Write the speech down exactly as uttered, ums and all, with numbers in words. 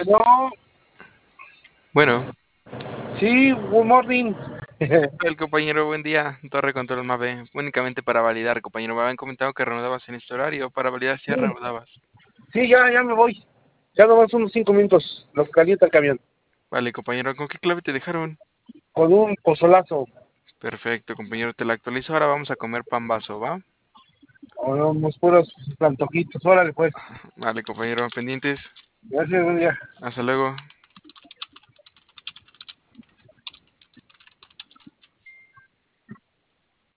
No, Bueno, sí, good morning. el compañero, buen día. Torre Control Mave. Únicamente para validar, compañero. Me habían comentado que reanudabas en este horario. Para validar si ya Sí, reanudabas. sí, ya, ya me voy. Ya nomás unos cinco minutos, los calienta el camión. Vale, compañero, ¿con qué clave te dejaron? Con un pozolazo, Perfecto, compañero, te la actualizo. Ahora vamos a comer pan vaso, ¿va? o unos puros antojitos. Órale, pues. Vale, compañero, pendientes. Gracias, buen día. Hasta luego.